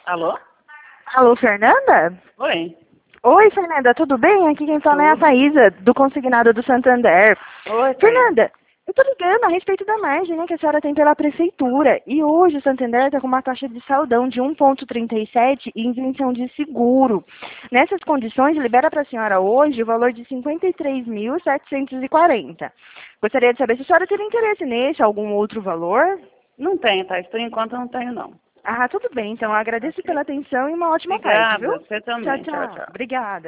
Alô? Alô, Fernanda? Oi. Oi, Fernanda, tudo bem? Aqui quem fala é a Tudo. Thaísa, do Consignado do Santander. Oi, Thaís. Fernanda, eu tô ligando a respeito da margem, né, que a senhora tem pela prefeitura. E hoje o Santander está com uma taxa de saldão de 1,37 e isenção de seguro. Nessas condições, libera para a senhora hoje o valor de 53.740. Gostaria de saber se a senhora teria interesse nesse, algum outro valor? Não tenho, Thaís. Por enquanto eu não tenho, não. Ah, tudo bem. Então, eu agradeço Ok. pela atenção e uma ótima tarde, viu? Obrigada. Você Tchau, também. Tchau, tchau. tchau. Obrigada.